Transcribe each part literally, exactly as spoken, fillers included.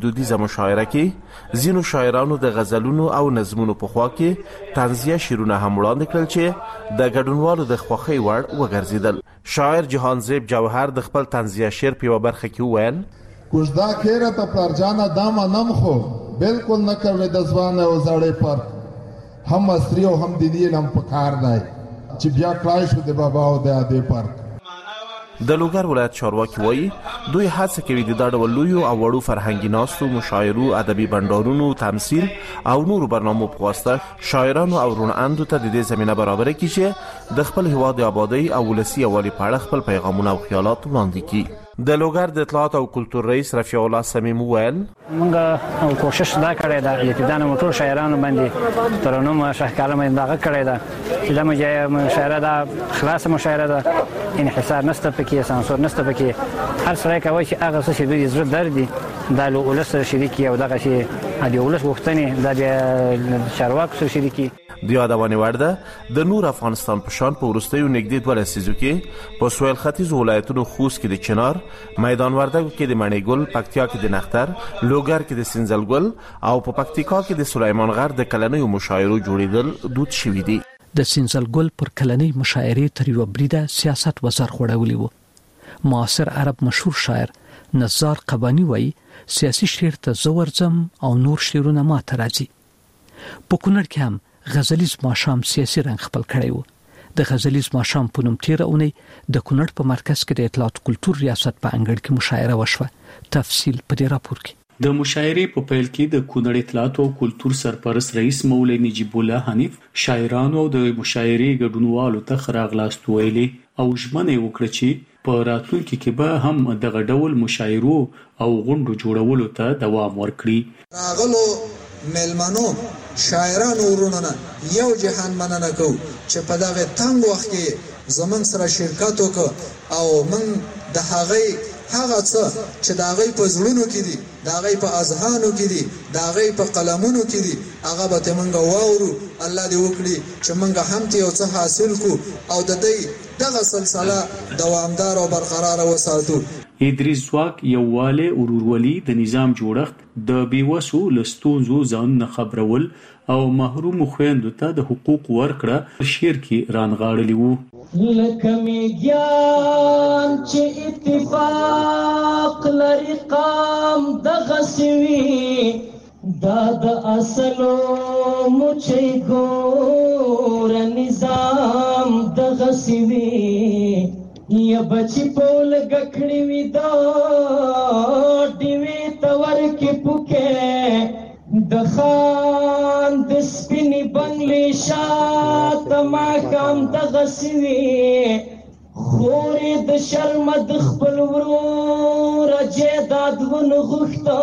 دودیزه مشاعره کې ځینو شاعرانو د غزلونو او نظمونو په خوا کې طنزیه شعرونه هم وړاندې کړل چې د ګډونوالو د خوښۍ وړ وګرځېدل. شاعر جهانزیب جوهر د خپل طنزیه شعر په یوه برخه کې وویل: کوژدا کیره ته پلارجانه دا منم خو بالکل نه کوي د ځوان او زړې فرق، هم عصري او هم دیني علم پکار دی چې بیا کړای شو د بابا او د ادې فرق. د لوګر ولایت چارواکي وایي دوی هڅه کوي د دا ډول لویو او وړو فرهنګي ناستو، مشاعرو، ادبي بنډارونو، تمثیل او نورو برنامو په واسطه شاعرانو او روڼاندو ته د دې زمینه برابره کړي چې د خپل هیواد د ابادۍ او ولسي یووالي په اړه خپل پیغامونه او خیالات وړاندې کړي. د لوګر د اطلاعات او کلتور رئیس رفیع الله صمیم وویل: موږ کوشش دا کړی دا چې دا نو ټول شاعرانو باندې ترنم شاهکار مې دا کړی دا چې دا مشاعره دا خلاص مشاعره ده، انحصار نشته پکې، سانسور نشته پکې، هر څه کوي چې هغه څه چې دوی زړه دردي دا له ولس سره شریکي او دغه شی د ولس غوښتنې دا بیا چارواکو سره شریکي. د یادونې وړ ده د نور افغانستان په شان په وروستیو نږدې دوه لسیزو کې په سویل ختیځو ولایتونو خوست کې د چنار، میدان وردګو کې د مڼې ګل، پکتیا کې د نختر، لوګر کې د سنځل ګل او په پکتیکا کې د سلیمان غر د کلنیو مشاعرو جوړېدل دود شوي دي. د سنځل ګل پر کلنۍ مشاعرې تر یوه بریده سیاست وزر خوړولی وو. معاصر عرب مشهور شاعر نزار قبانی وایي سیاسي شعر ته زه ورځم او نور شعرونه ماته راځي. په کونړ کې هم غزلیز ماښام سیاسي رنګ خپل کړی و. د غزلیز ماښام په نوم تیره اونۍ د کونړ په مرکز کې د اطلاعات کلتور ریاست په انګړ کې مشاعره وشوه. تفصیل په دې راپور کې. د مشاعرې په پیل کې د کونړ اطلاعات او کلتور سرپرست رئیس مولوي نجیب الله حنیف شاعرانو او د مشاعرې ګډونوالو ته ښه راغلاست ویلي او ژمنه وکړه چې په راتلونکي کې به هم دغه ډول مشاعرو او غونډو جوړولو ته دوام ورکړي. راغلو ملمنو شاعرانو ورونو یو جهان مننه کو چې په دغه تنگ وخت کې زمون سره شرکت وکړ او من د هغه هغه څه چې د هغه په زړونو کې دي، د هغه په اذهانو کې دي، د هغه په قلمونو کې دي، هغه به موږ واورو. الله دې وکړي چې موږ هم ته یو څه حاصل کو او د دې دغه سلسله دوامدار او برقرار وساتو. ادریس ځواک، یووالی، ورورولي، د نظام جوړښت، د بیوسو له ستونزو ځان نه خبرول او محروم خویندو ته د حقوق ورکړه شعر کې رانغاړلی وو. لکه میږیان چې اتفاق لري قام دغسې وي، دا د اصلو مچۍ ګوره نظام دغسې وي، یا بچی پول گکھڑی وی دا ڈیوی تور کی پکے دخان دسپینی بنگلی شات ماکام دغسوی خوری د شرمد خپل ورور جیداد ون غختا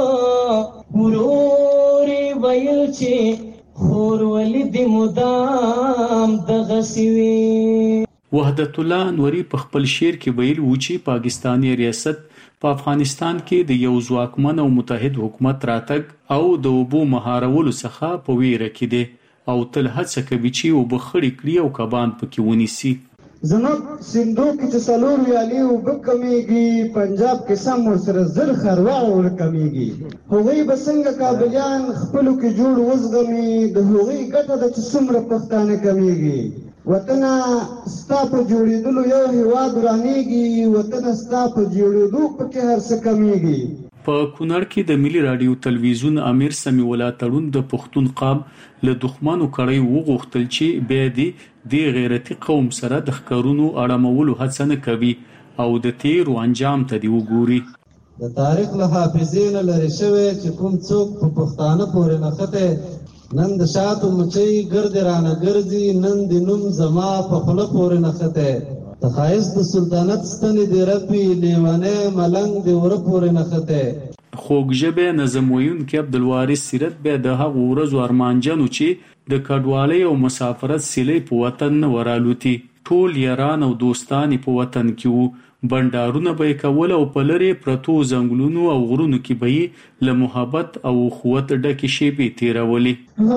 وروری ویل چی خور ولی دی مدام دغسوی. وحدت الله انوري په خپل شعر کې ویل و چې پاکستاني ریاست په افغانستان کې د یو ځواکمن او متحد حکومت راتګ او د اوبو مهارولو څخه په ویره کې دی او تل هڅه کوي چې اوبه خړې کړي او کبان پکې ونیسي. زموږ سیندو کې چې څلور ویالې اوبه کمیږي، پنجاب کې سم ورسره زر خروار ورکمیږي. هغوی به څنګه کابلیان خپلو کې جوړ وزغمي، د هغوی ګټه ده چې څومره پښتانه کمیږي. وطنه ستا په جوړېدلو یو هیواد ورانیږي، وطنه ستا په جوړېدو پکې هر څه کمیږي. په کونړ کې د ملي راډیو تلویزیون امیر سمیع الله تړون د پښتون قام له دښمنو کړۍ وغوښتل چې بیا دې د غیرتي قوم سره د ښکارونو اړمولو هڅه نه کوي او د تیرو انجام ته دې وګوري. د تاریخ له حافظې نه لرې شوی چې کوم څوک په پښتانه پورې نښتی، نن د شاتو مچۍ ګرد رانه ګرځي، نن د نوم زما په خوله پورې نښتی. د ښایست د سلطنت ستنې د رپي، لیونی ملنګ د وره پورې نښتی. خوږ ژبی نظم ویونکی عبدالوارث سیرت بیا د هغو ورځو ارمانجن و چې د کډوالۍ او مسافرت سیلۍ په وطن نه ورالوتي. ټول یاران او دوستان په وطن کې وو، بنډارونه به یې کول او په لرې پرتو ځنګلونو او غرونو کې به یې له محبت او اخوت ډکې شیبې تېرولې.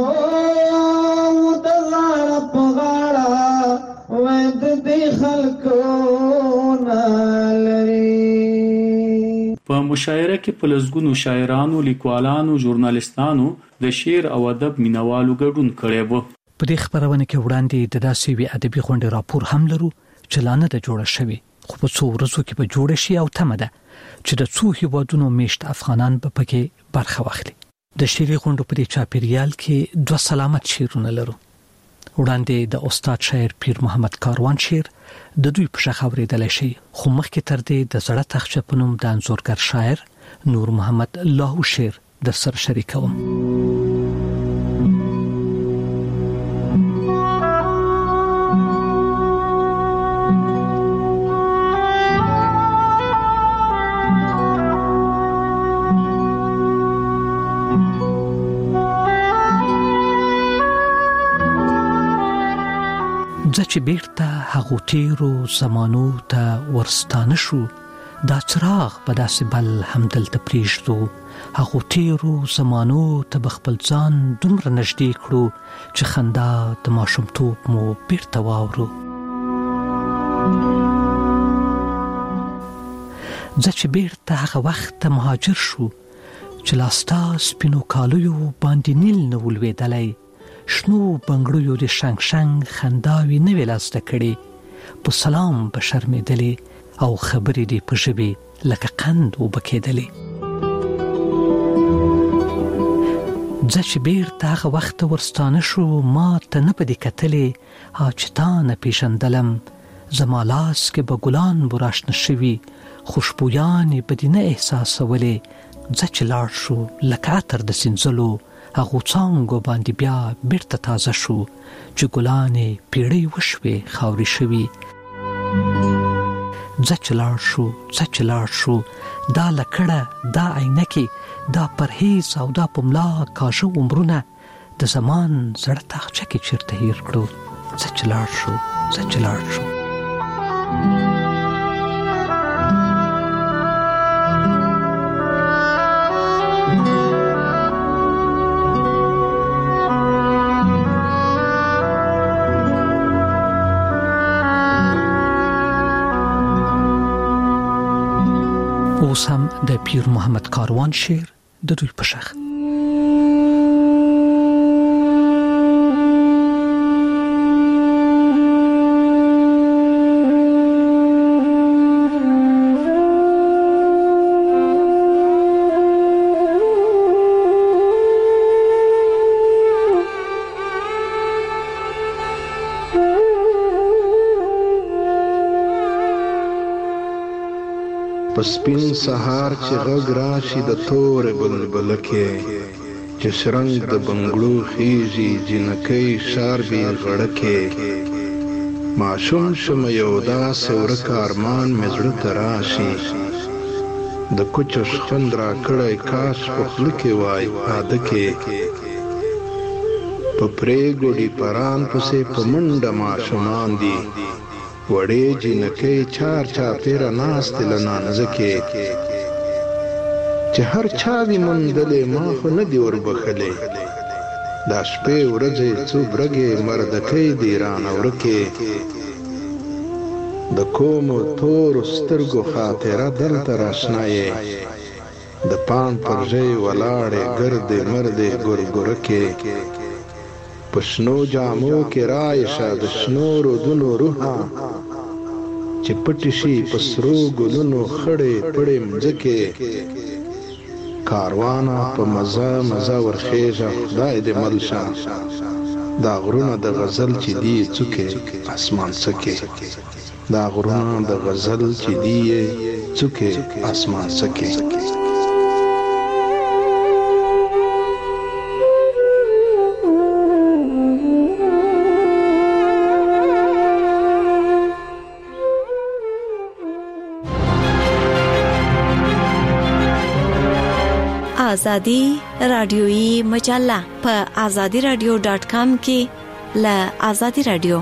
هو د غاړه په غاړه وای د دې خلکو نه لري. په مشاعره کې په لسګونو شاعرانو، لیکوالانو، ژورنالیستانو د شعر او ادب مینوالو ګډون کړی و. په دې خبرونه کې وړاندې د داسې وی ادبي غونډې راپور هم لرو چې لا نه ده جوړه شوې، خو په څو ورځو کې به جوړه شي او تمه ده چې د څو هیوادونو میشت افغانان به پکې برخه واخلي. د شعري غونډو په دې چاپیریال کې دوه سلامت شعرونه لرو. وړاندې د استاد شاعر پیر محمد کاروان شعر د دوی په شخ اوریدل شي، خو مخکې تر دې د زړه تخچه په نوم د انځورګر شاعر نور محمد لاهو شعر د سر شریکوم. چې بیرته هغو تیرو زمانو ته ورستانه شو، دا چراغ په داسې بل همدلته پرېږدو. هغو تیرو زمانو ته به خپل ځان دومره نږدې کړو چې خندا د ماشومتوب مو بیرته واورو. ځکه چې بیرته هغه وخت مهاجر شو چې لاستا سپینو کالیو باندې نیل نه ولوېدلی، شنو بنګړیو د شنګ شنګ خنداوي نه وی لاسته کړي، په سلام به شرمېدلې او خبرې دې په ژبې لکه قند وبکېدلې. ځکه چې بیرته هغه وخت ورستانه شو، ما ته نه پدې کتلې ها چې تا نه پیژندلم، زما لاس کې به ګلان براشنه شوي، خوشبویانې به دې نه احساسولې. ځکه چې لاړ شو لکه عطر د سینځلو، هغو څانګو باندې بیا بیرته تازه شو چې ګلانې پیړۍ وشوې خاورې شوي. ځکه چې لاړ شو ځکه چې لاړ شو دا لکړه، دا عینکې، دا پرهیز او دا پملا کاژه عمرونه د زمان زړه تاخچه کې چیرته هیر کړو. ځکه چې لاړ شو ځکه چې لاړ شو. اوس هم د پیر محمد کاروان شعر د دوی په شخ. پسپین سهار چې غږ راشي د تورې بلبلکې، چې شرنګ د بنګړو خیږي جنکۍ شاربي غړکې، ماشوم شم یو داسې ورک ارمان مې زړه ته راشي، د کوچو شخند را کړی کاش په خوله کې وای عادکې، په پرېګوډي پران پسې په منډه ماشومان دي، وړې جنکۍ چار چاپېره ناستې له نانځکې، چې هر چا دې موندلې ما خو نه دي وربښلې، دا شپې ورځې څو برګې مردکۍ دي رانه ورکې، د کومو تورو سترګو خاطره دلته راشنا یې، د پان پر ژۍ ولاړې ګردې مردې ګورګورکې، په شنو جامو کې رایشه د شنو رودونو روحه، چې پټې شي په سرو ګلونو خړې پړې مځکې، کاروانه په مزه مزه ورخیژه خدای دې مل شه، دا غرونه د غزل چې دی څوکې اسمان څکې، دا غرونه د غزل چې دی څوکې اسمان څکې. آزادی رادیویی مجله په آزادی رادیو ډاټ کام کې ل آزادی رادیو.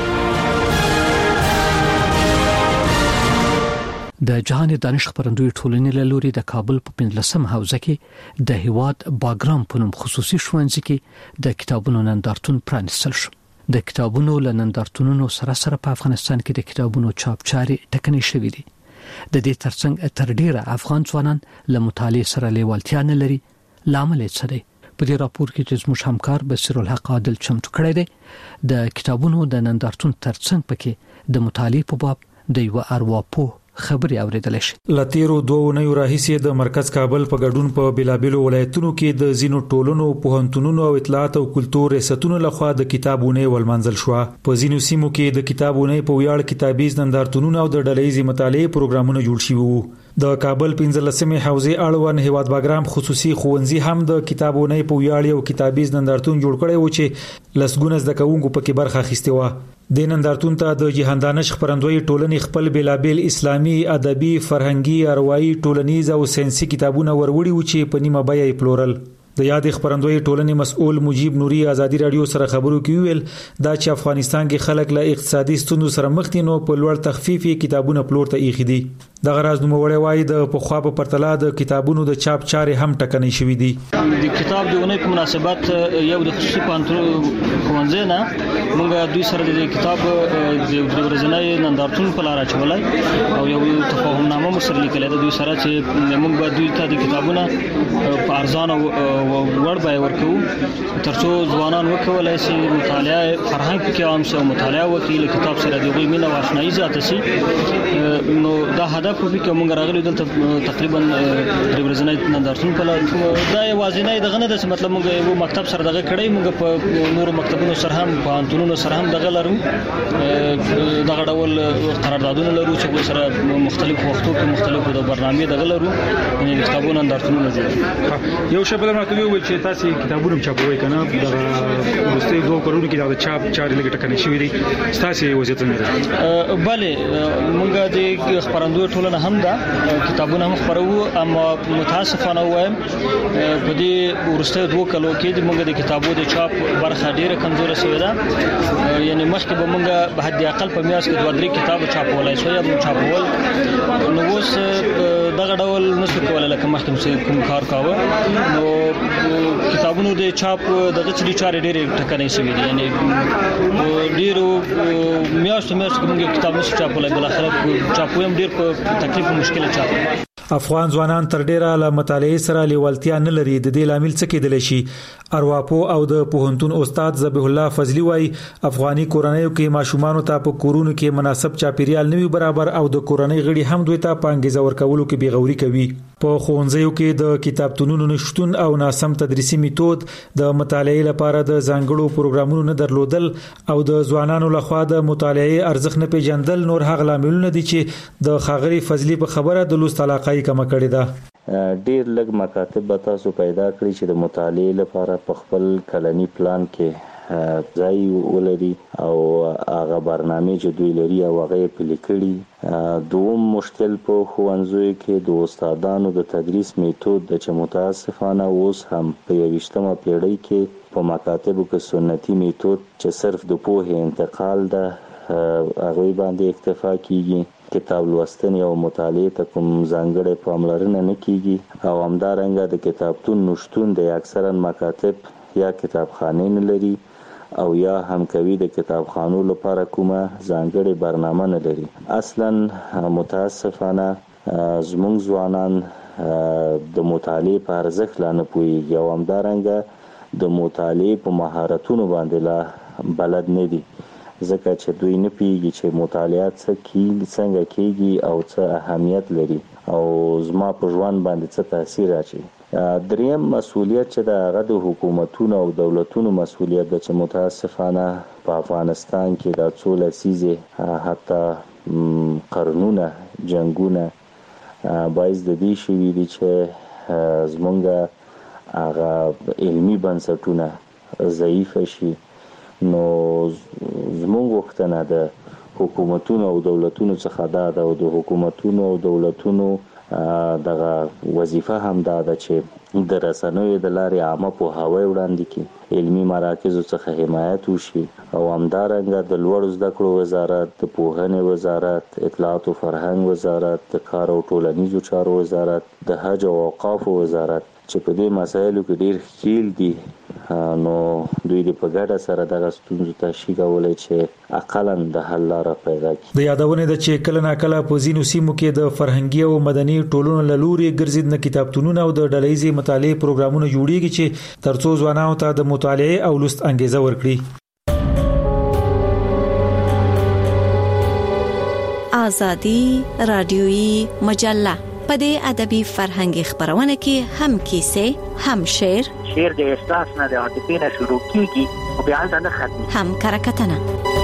د جهان دانش خبرندوی ټولنې له لوري د کابل په پنځلسم حوزه کې د هیواد باګرام په نوم خصوصي ښوونځي کې د کتابونو نندارتون پرانیستل شو. د کتابونو له نندارتونونو سره سره په افغانستان کې د کتابونو چاپ چاري ټکنۍ شوې دي. د دې ترڅنګ تر ډیره افغان ځوانان له مطالعې سره لیوالتیا نه لري. لامل یې څه دی؟ په دې راپور کې چې زموږ همکار بصیر الحق عادل چمتو کړی دی د کتابونو د نندارتون ترڅنګ پکې د مطالعې په باب د یو ارواپوه خبري اوریدل شي. لاتیرو دوه نه راهیسې د مرکز کابل په ګډون په بلابلو ولایتونو کې د زینو ټولنو پوهنتونونو او اطلاعات او کلتور ریاستونو لخوا د کتابونه ولمنځل شو. په زینو سیمو کې د کتابونه په ویاړ کتابیز نندارتونونو او د ډلهیزي مطالعې پروګرامونه جوړ شوي وو. د کابل پنځلسمې حوزې اړوند هیواد باګرام خصوصي ښوونځي هم د کتابونه په ویاړ او کتابیز نندارتون جوړ کړی و چې لسګونه زده کوونکو پکې برخه اخیستې و. د نندارتون ته د جهاندانش خبرندوی ټولنې خپل بلابل اسلامي، ادبي، فرهنګي، اروایي، ټولنیز او ساينسي کتابونه وروړي و چې په نیمه بیه یې پلورل. د یاد خبرندوی ټولنې مسؤل مجيب نوري ازادي رادیو سره خبرو کې ویل دا چې افغانستان کې خلک له اقتصادي ستونزو سره مخ دي نو په لوړ تخفیفي کتابونه پلور ته ایښي دي. د غراز نوموړی وایي د پخوا په پرتله د کتابونو د چاپ چارې هم ټکنۍ شوې دي. د کتاب د اونۍ په مناسبت یو د خصوصي پوهنتون ښوونځی نه موږ دوی سره د کتاب د درې ورځنۍ نندارتون په لار اچولی او یو تفاهمنامه مو سره لیکلې ده دوی سره چې موږ به دوی ته د کتابونه په ارزانه وړ بیه ورکوو ترڅو ځوانان وکولای شي مطالعه فرهنګ کې عام شي او مطالعه وکړي کتاب سره د دوی مینه او آشنایي زیاته شي. نو دا هدف په کې موږ راغلي دلته تقریبا درې ورځنۍ نندارتون په لار دا یوازینی دغه نه ده مطلب موږ یو مکتب سره دغه کړی موږ په نورو مکتبونو سره هم په انتونونو سره هم دغه لرو دغه ډول قراردادونه لرو چې سره مختلف وختو کې مختلفو د برنامې دغه لرو یعنی کتابونه نندارتونونه جوړ. یو شپه راته ویل چې تاسو کتابونه چاپوي کنه دغه ورسته دوه کروڑ کې دا چاپ چارې لګټه کني شوې دي تاسو وضعیت نه ده؟ بله موږ د خبرندوی ټولنه هم ده کتابونه هم خبرو اما متاسفانه وایم په دې ورسته دوه کلو کې موږ د کتابو د چاپ برخه ډیره کمزوره شوې ده. یعنی مخکې به موږ به حد اقل په میاشت کې دوه درې کتاب چاپولای شو یا چاپول نو اوس دغه ډول نشو کولای لکه مخکې کوم کار کاوه. نو کتابونو د چاپ دغه چړي چارې ډېرې ټکنۍ شوې دي یعنی ډېرو میاشتو میاشتو موږ کتاب نشو چاپولای بل اخر چاپویم ډېر په تکلیف او مشکل چاپ. افغان ځوانان تر ډیره له مطالعې سره لیوالتیا نه لري. د دې لامل څه کېدلی شي؟ ارواپو او د پوهنتون استاد ذبیح الله فضلی وایي افغاني کورنیو کې ماشومان ته په کورونو کې مناسب چاپیریال نه وي برابر او د کورنۍ غړي هم دوی ته پانګیزه ورکولو کې بیغوري کوي. په ښوونځیو کې د کتابتونونو نشټون او ناسم تدریسي میتود د مطالعې لپاره د ځانګړو پروګرامونو نه درلودل او د ځوانانو لخوا د مطالعې ارزښت نه پیژندل نور هغه لاملونه دي چې د خاغری فضلی په خبره د لوست علاقه کم کړی ده. ډیر لږ مکاتب به تاسو پیدا کړی چې د مطالعې لپاره په خپل کلنی پلان کې ځای ولري او هغه برنامه چې دوی لري او هغه پلي کړي. دوم مشکل په ښوونځیو کې د استادانو د تدریس میتود چې متاسفانه اوس هم په یویشتمه پیړۍ کې په مکاتبو کې سنتي میتود چې صرف د پوهې انتقال ده هغه باندې اکتفا کیږي. کتاب لوستنې او مطالعې ته کوم ځانګړې پاملرنه نه کیږي او همدارنګه د کتابتون نشټون د اکثرا مکاتب یا کتابخانې نه لري او یا هم کوي د کتابخانو لپاره کومه ځانګړې برنامه نه لري. اصلا متاسفانه زموږ ځوانان د مطالعې په ارزښت لا نه پوهیږي او همدارنګه د مطالعې په مهارتونو باندې لا بلد نه دي ځکه چې دوی نه پیږي چې مطالعه څه کیږي څنګه کیږي او څه اهمیت لري او زما په ژوند باندې څه تاثیر اچي. دریم مسؤلیت چې د هغه د حکومتونو او دولتونو مسؤلیت ده چې متاسفانه په افغانستان کې د څو لسیزې حتی قرنونه جنگونه باعث د دې شوي دي چې زمونږ هغه علمي بنسټونه ضعیف شي. نو زمونږ وختونه د حکومتونو او دولتونو څخه دا ده او د حکومتونو او دولتونو دغه وظیفه هم دا ده چې د رسنیو د لارې عامه پوهاوی وړاندې کړي، علمي مراکزو څخه حمایت وشي او همدارنګه د لوړو زده کړو وزارت، د پوهنې وزارت، اطلاعات او فرهنګ وزارت، د کار او ټولنیزو چارو وزارت، د حج او اوقافو وزارت چې په دې مسایلو کې ډیر خیل دي، نو دوی د په ګډه سره دغه ستونزو ته شي کولای چې اقلا د حل لاره پیدا کړي. د یادونه ده چې کله ناکله په ځینو سیمو کې د فرهنګي او مدني ټولنو له لوري ګرځیدنه کتابتونونه او د ډلهیزې مطالعې پروګرامونه جوړیږي چې ترڅو ځوانانو ته د مطالعې او لوست انګیزه ورکړي. آزادی رادیویی مجله په دې ادبي فرهنګي خبرونه کې هم کیسې، هم شعر، شعر د احساس نه د عاطفې نه شروع کیږي او بیا نه ختمي، هم کرکټنه.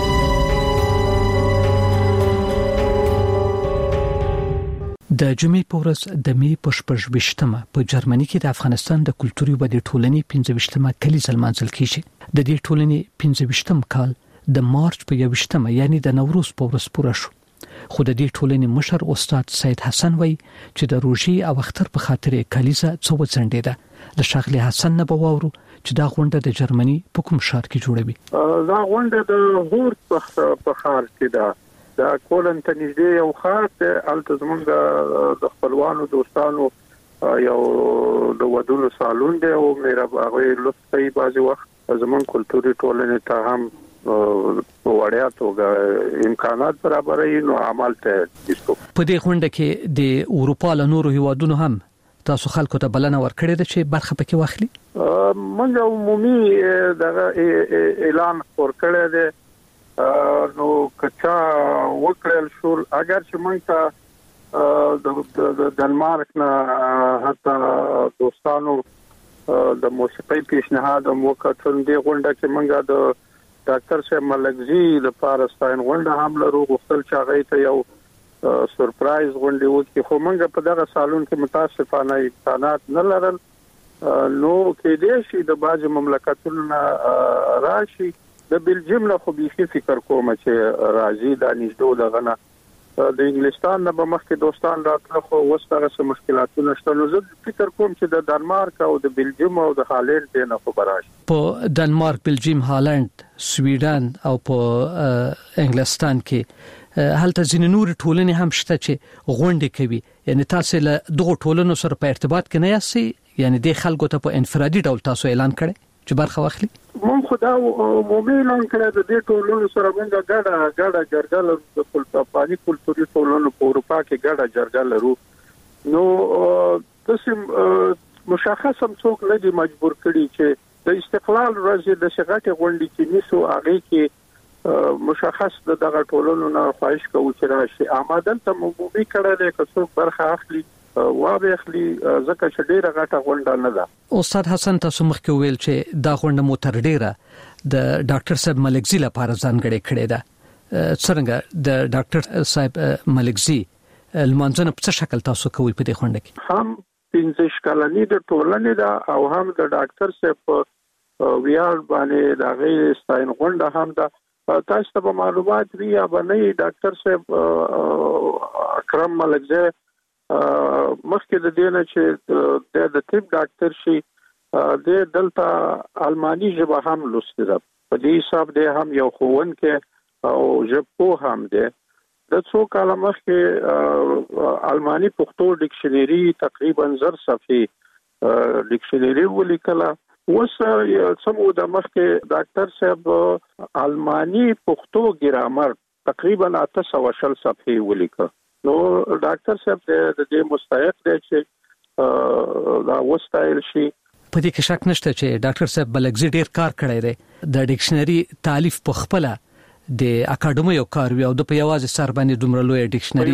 د جمعې په ورځ د می په شپږ ویشتمه په جرمني کې د افغانستان د کلتوري ودې ټولنې پنځه ویشتمه کلیزه لمانځل کیږي. د دې ټولنې پنځه ویشتم کال د مارچ په یوویشتمه یعنی د نوروز په ورځ پوره شو. خو د دې ټولنې مشر استاد سید حسن وای چې د روژې او اختر په خاطر کلیزه څو څنډه د شغله حسن نه بواورو چې دا غونډه د جرمني په کوم ښار کې جوړوي. دا غونډه د هورت په ښار کې ده، د کولن ته نږدې یو ښار ته الته زمونږ د خپلوانو دوستانو یو د ودونو سالون دی او مېره هغه لوستي بعضي وخت زمونږ کلتوري ټولنې ته هم وړیا توګه امکانات برابرې نو عمل ته دښتو. په دې غونډه کې د اروپا له نورو هیوادونو هم تاسو خلکو ته بلنه ورکړې ده چې برخه پکې واخلي. موږ عمومي دغه اعلان ورکړی دی، نو کچا وکړل شو اگر چې موږ ته د ډنمارک نه حتی دوستانو د موسیقي پیشنهاد وکړل. دې غونډه کې موږ د ډاکټر صاحب ملکزي د پارستاین غونډه هم لرو، غوښتل چې هغه ته یو سرپرایز غونډه وکړي، خو موږ په دغه سالون کې متاسفانه امکانات نه لرل. نو کې دې شي د باج مملکتونو راشي، د بلجیم نه خو به فکر کوم چې راځي د نږدې دغه نه د انګلستان نه به مخکې دوستان راتله، خو اوس دغه څه مشکلاتونه شته. نو زه فکر کوم چې د ډنمارک او د بلجیم او د هالند نه خبر راشي. په ډنمارک، بلجیم، هالند، سویډن او په انګلستان کې هلته ځینې نور ټولنې هم شته چې غونډې کوي. یعنی تاسو له دغه ټولنو سره په ارتباط کې نه یاستئ؟ یعنی د خلکو ته په انفرادي ډول تاسو اعلان کړی چې برخه واخلي؟ مونږ خدا عمومي اعلان کړی د دې ټولنو سره موږ ګډه ګډه جرګه لرو، د کلتوري کلتوري ټولنو په اروپا کې ګډه جرګه لرو. نو تاسو مشخص هم څوک نه دي مجبور کړي چې د استقلال ورځ د شغټه غونډې کې نیسو، هغه کې مشخص دغه ټولنو نه خواهش کوو چې راشي. آمدن ته عمومي کړه د څوک برخه اخلي وابه اخلي ځکه چې ډیره غټه غونډه نه ده. استاد حسن تاسو مخکې ویل چې دا غونډه مو تر ډیره د ډاکټر صاحب ملکزي لپاره ځانګړې کړې ده. څنګه د ډاکټر صاحب ملکزي لمانځنه په څه شکل تاسو کوي په دې غونډه کې؟ هم پنځه شکلنی د ټولنې ده او هم د ډاکټر صاحب ویار باندې د غیر ستاین غونډه هم ده. تاسو ته معلومات وی یا باندې ډاکټر صاحب اکرم ملکزي مخکې د دینه چې د طب ډاکټر شي د دلته المانی ژبه هم لوستي ده، په دې حساب دی هم یو ښوونکی او ژبپوه هم دی. د څو کاله مخکې المانی پښتو ډکشنری تقریبا زر صفحې ډکشنری ولیکله. اوس سمو د مخکې ډاکټر صاحب المانی پښتو ګرامر تقریبا اته سوه شل صفحې ولیکه. نو ډاکټر صاحب د دې مستحق دی چې دا وستایل شي. په دې کې شک نشته چې ډاکټر صاحب ملکزي ډیر کار کړی دی. د ډکشنری تالیف په خپل د اکاډمي او کار وی او د په یوازې سر باندې دومره لوی ډکشنری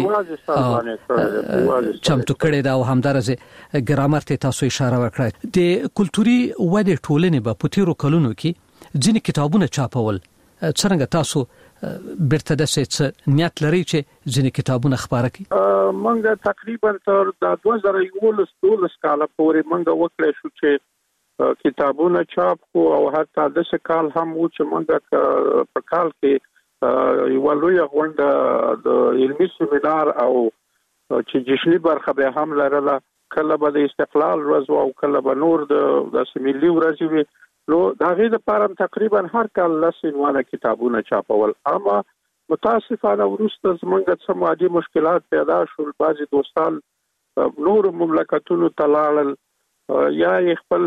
چمتو کړی دا او همدارسه ګرامر ته تاسو اشاره وکړه. د کلتوري ودې ټولنې په پوتیرو کلونو کې ځینې کتابونه چاپول. څنګه تاسو برته د څه نیت لري چې ځینې کتابونه خبره کړي؟ منګه تقریبا تر د دوه زره یولس کال پورې منګه وکړې شو چې کتابونه چاپ کو او حتی د څه کال هم و چې منګه په کال کې یو لوی غونډه د علمي سیمینار او چې جشنی برخه به هم لرله، کله به د استقلال ورځ او کله به نور د سیملی ورځ وي. نو دا غي د پاره تقریبا هر کال لسینوانه کتابونه چاپول. اما متاسفانه ورسته زمونږ څه مادي مشکلات پیدا شول، بعضي دوستان نور مملکتونو تلال یا خپل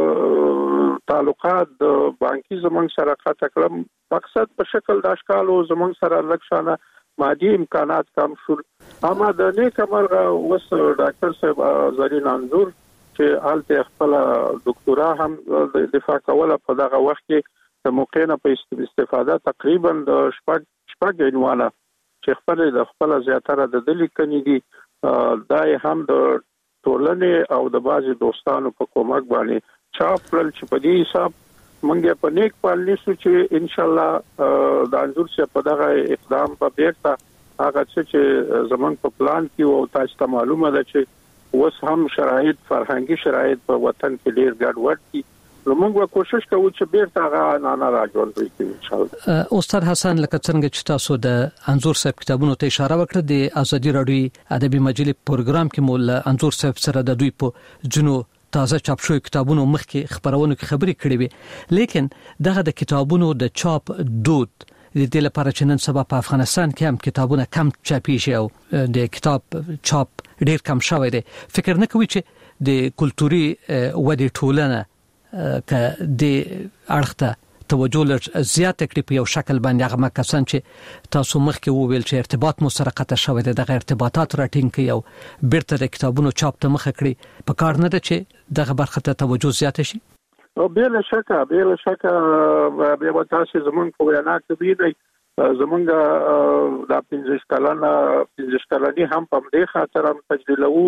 تعلقات د بانکي زمنګ سره قطع کړم. مقصد په شکل د اشکالو زمنګ سره لکشانه مادي امکانات کم شول. اما د نیک مرغه وس ډاکټر صاحب زرین انزور چې حالت خپل ډاکټرا هم دفاع کوله په دغه وخت کې د موقع نه په استفاده تقریبا د شپږ شپږ عنوانه چې خپل د خپل زیاتره د دلی کني دي دای هم د ټولنې او د بازي دوستانو په کومک باندې چاپ کړل چې په دې حساب مونږه په نیک پالنې سو چې ان شاء الله د انزور څخه په دغه اقدام په بیرته هغه چې زمونږ په پلان کې او تاسو ته معلومه ده چې اوس هم شرایط فرهنګي شرایط په وطن کې ډیر ګډوډ دي. نو موږ کوشش کوو چې بیرته هغه نه نه راځوي کې ان شاء الله. استاد حسن لکه څنګه چې تاسو د انزور صاحب کتابونو ته اشاره وکړه د ازادي راډیو ادبي مجلې پروګرام کې مول انزور صاحب سره د دوی په جنو تازه چاپ شوی کتابونو مخکې خبرونه کې خبرې کړې وي، لیکن دغه د کتابونو د چاپ دود د دې لپاره چې نن سبا په افغانستان کې هم کتابونه کم چاپیږي او د کتاب چاپ ډیر کم شوی دی. فکر نه کوي چې د کلتوري ودې ټولنه ک د اړخته توجه لر زیات کړي په یو شکل باندې هغه کسان چې تاسو مخکې وویل چې ارتباط مو سره قطع شوی دی دغه ارتباطات راټینګ کړي او بیرته د کتابونو چاپ ته مخه کړي په کار نه ده چې دغه برخه ته توجه زیات شي. او بل شکه بل شکه به تاسو زمون په وینا کې دی زمونږ د پنځه کلانه پنځه کلاني هم په دې خاطر هم تجلیلو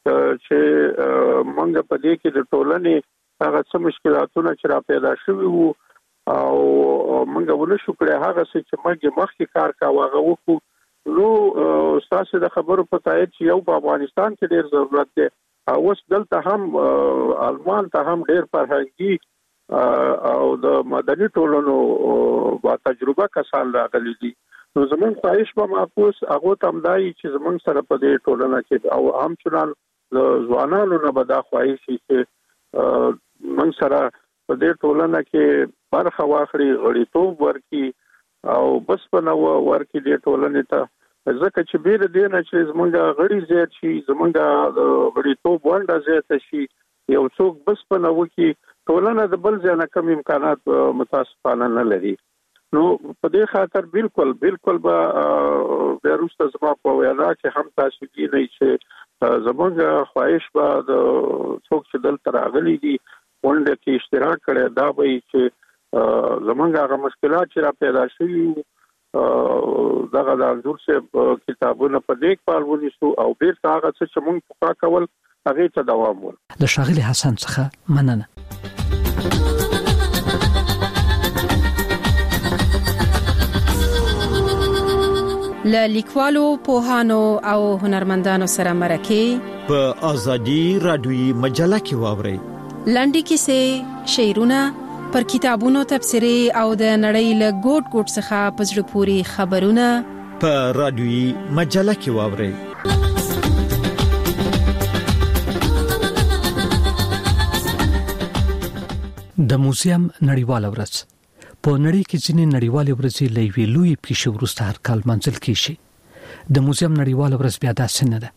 چې مونږ په دې کې د ټولنې هغه څه مشکلاتونه چې را پیدا شوي وو او موږ ونه شو کړی هغه څه چې موږ مخکې کار کاوه هغه وکړو. نو تاسو د خبرو په تایید چې یو په افغانستان کې ډیر ضرورت دی اوس دلته هم آلمان ته هم ډیر فرهنګي او د مدني ټولنو با تجربه کسان راغلي دي. نو زمونږ خواهش به معکوس هغه تمدای چې زمونږ سره په دې ټولنه کې او هم چنان د ځوانانو نه به دا خواهش چې من سره په دې ټولنه کې برخه واخلي غړیتوب ورکي او بس په نو ورکي دې ټولنې ته ځکه چې بیر دې نه چې زمونږ غړي زیات شي زمونږ غړیتوب ونده زیات شي یو څوک بس په نو کې ټولنه د بل ځای نه کم امکانات متاسفانه نه لري. نو په دې خاطر بالکل بالکل به بیرسته زما په وینا کې هم تاسو کې نه چې زمونږ خواهش به د څوک چې دلته راغلي دي ونده کې اشتراک کړي دا به چې زمونږ هغه مشکلات چې را پیدا شوي دغه د انزور صاحب کتابونه په دې کال ونیسو او بیرته هغه څه چې مونږ پخا کول هغه ته دوام ورکړو. د ښاغلي حسن څخه مننه. له لیکوالو پوهانو او هنرمندانو سره مرکه په ازادي راډیوي مجله کې واوري لنډي کیسې شعرونه پر کتابونو تبصرې او د نړۍ له ګوټ ګوټ څخه پزړه پوری خبرونه په راډیوي مجله کې واوري. د موزیم نړیواله ورځ په نړۍ کې ځینې نړیوالې ورځې لوي لوی پیښې ورسته هر کال منځل کیږي. د موزیم نړیواله ورځ بیا داسې نه ده.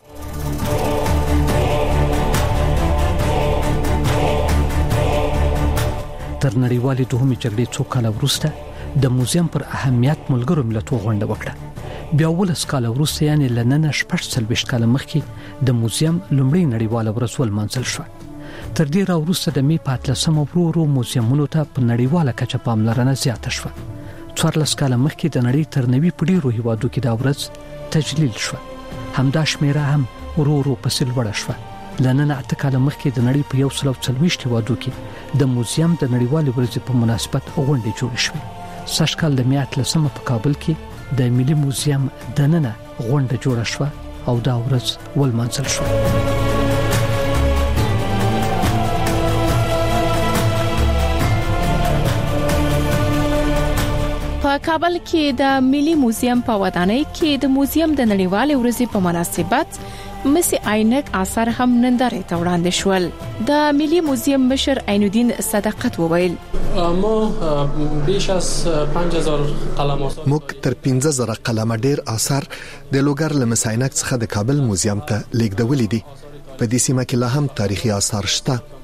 تر نړیوالې دوهمې جګړې څو کاله وروسته د موزیم پر اهمیت ملګرو ملتونو غونډه وکړه. بیا ولس کاله وروسته یعنی لننه شپږ څلوېښت کاله مخکې د موزیم لومړی نړیواله ورځ ولمانځل شوه. تر دې را وروسته د می په اتلسمه ورو ورو موزیمونو ته په نړیواله کچه پاملرنه زیاته شوه. څوارلس کاله مخکې د نړۍ تر نوي په ډیرو هیوادو کې دا ورځ تجلیل شوه. همدا شمیره هم ورو ورو پسې لوړه شوه. لننه اته کاله مخکې د نړۍ په یو سل او څلوېښت هیوادو کې د موزیم د نړیوالې ورځې په مناسبت غونډې جوړې شوې. سږ کال د می اتلسمه په کابل کې د ملي موزیم دننه غونډه جوړه شوه او دا ورځ ولمانځل شوه. په کابل کې د ملي موزیم په ودانۍ کې د موزیم د نړیوالې ورځې په مناسبت مسی عینک آثار هم نندارې ته وړاندې شول. د ملي موزیم مشر عین الدین صدقت وویل ما بیش از پنج هزار قلم آثار موږ تر پنځه زره قلم ډیر آثار د لوګر له مسی عینک څخه د کابل موزیم ته لیږدولې دي. په دې سیمه کې لا هم تاریخي آثار شته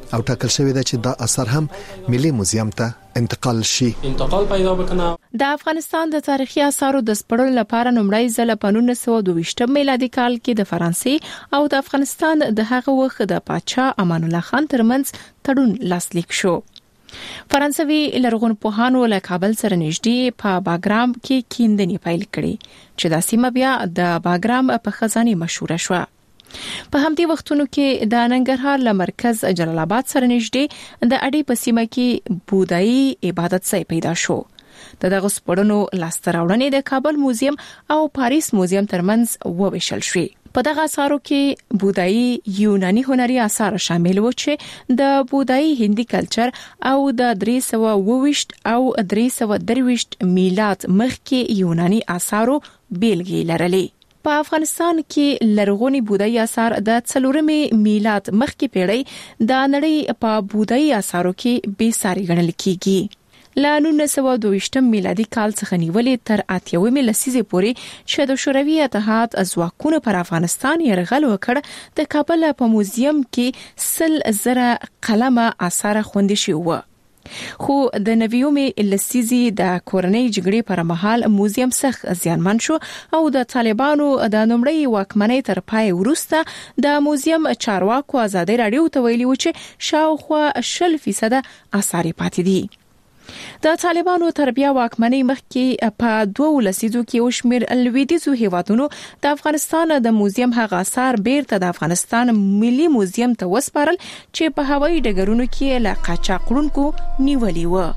او ټاکل شوی دی چې دا اثر هم ملي موزیم ته انتقال شي. انتقال پیدا وکړي. د افغانستان د تاریخي آثارو د سپړلو لپاره نومړی ځل په نولس سوه دوه ویشت میلادي کال کې د فرانسې او د افغانستان د هغه وخت د پادشاه امان الله خان ترمنځ تړون لاسلیک شو. فرانسوي لرغونپوهانو له کابل سره نږدې په باګرام کې کیندنې پیل کړې چې د سیمه بیا د باګرام په خزانه مشهور شو. په همدې وختونو کې د ننګرهار له مرکز جلال آباد سره نږدې د اډې په سیمه کې بودایي عبادت ځای پیدا شو. د دغه سپړنو لاستراوړنې د کابل موزیم او پاریس موزیم ترمنځ وویشل شوې. په دغه اثارو کې بودایي یوناني هنري اثار شامل و چې د بودایي هندي کلچر او د درې سوه اوه ویشت او درې سوه درې ویشت میلاد مخکې یوناني اثارو بیلګې لرلې. په افغانستان کې لرغونی بودایي اثار د څلورمې میلاد مخکې پیړۍ د نړۍ په بودایي اثارو کې بې ساري ګڼل کیږي. له نولس سوه دوه ویشت میلادي کال څخه نیولې تر اتیاومې لسیزې پورې چې د شوروي اتحاد ځواکونو پر افغانستان یرغل وکړ، د کابل په موزیم کې سل زره قلمه اثار خوندي شوي وو. خو د نویومې لسیزې د کورنۍ جګړې پر مهال موزیم سخت زیانمن شو او د طالبانو د نومړی واکمنۍ تر پای وروسته د موزیم چارواکو ازادي رادیو ته ویلي و چې شاوخوا شل فیصد اثار پاتې دي. د طالبانو تر بیا واکمنۍ مخکې په دوه لسیزو کې او شمیر لویدیځو هیوادونو د افغانستان د موزیم هغه اثار بیرته د افغانستان ملي موزیم ته وسپارل چې په هوایي ډګرونو کې له قاچاقړونکو نیولې و.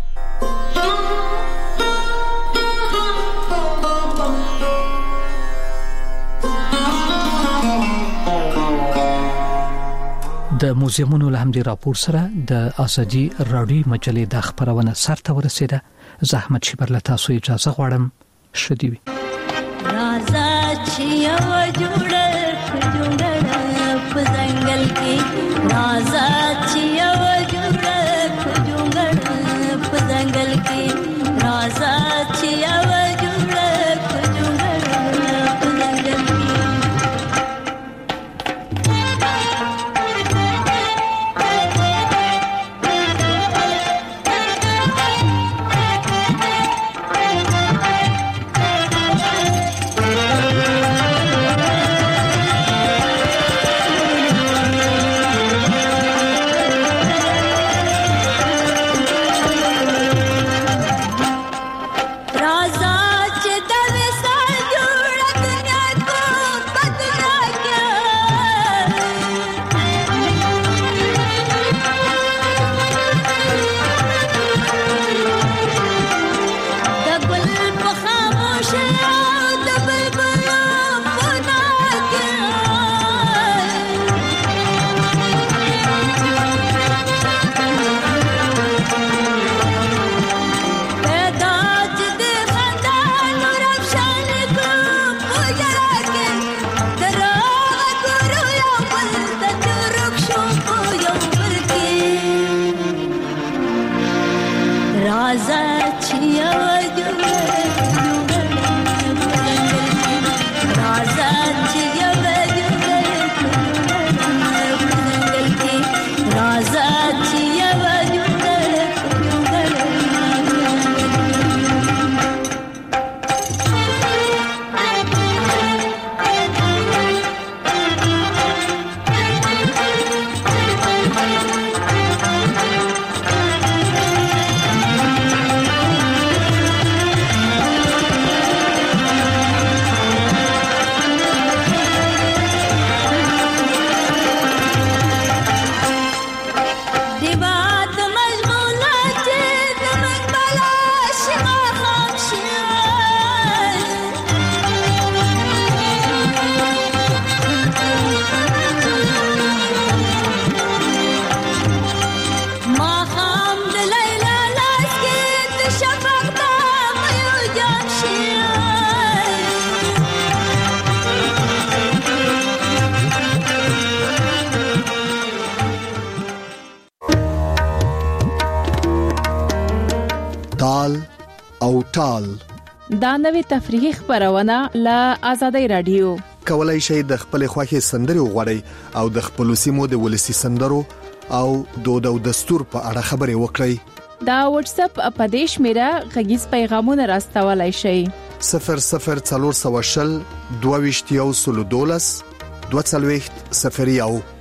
د موزیمونو له همدې راپور سره د ازادي راډیو مجلې د خبرونه سرته ورسیده. زحمت شبر له تاسو اجازه غواړم. شدي وي رازا چې یو جوړه جوړه په ځنګل کې، رازا چې یو جوړه جوړه په ځنګل کې، رازا چې یو تال او ټال دا نوې تفریحي خبرونه له آزادۍ رادیو کولای شئ د خپل خوښي سندرو غوړی او د خپل سیمو د ولسی سندرو او دود او دستور په اړه خبرې وکړئ. دا واتس اپ په دیش میرا غږیز پیغامونه راستولای شي. صفر صفر څلور سوه شل دوه ویشت یو سل دولس دوه څلوېښت صفر یو